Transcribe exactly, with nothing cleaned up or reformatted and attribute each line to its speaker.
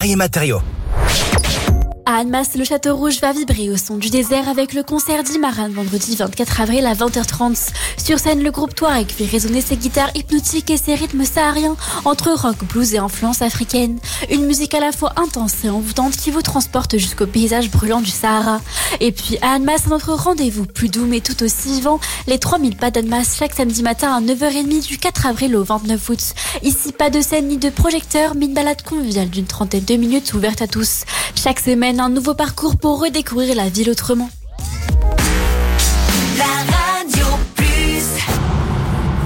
Speaker 1: et matériaux.
Speaker 2: À Annemasse, le Château Rouge va vibrer au son du désert avec le concert d'Imaran vendredi vingt-quatre avril à vingt heures trente. Sur scène, le groupe Touareg fait résonner ses guitares hypnotiques et ses rythmes sahariens entre rock, blues et influence africaine. Une musique à la fois intense et envoûtante qui vous transporte jusqu'au paysage brûlant du Sahara. Et puis à Annemasse, notre rendez-vous plus doux mais tout aussi vivant, les trois mille pas d'Annemasse chaque samedi matin à neuf heures trente du quatre avril au vingt-neuf août. Ici, pas de scène ni de projecteur, mais une balade conviviale d'une trentaine de minutes ouverte à tous. Chaque semaine, un nouveau parcours pour redécouvrir la ville autrement.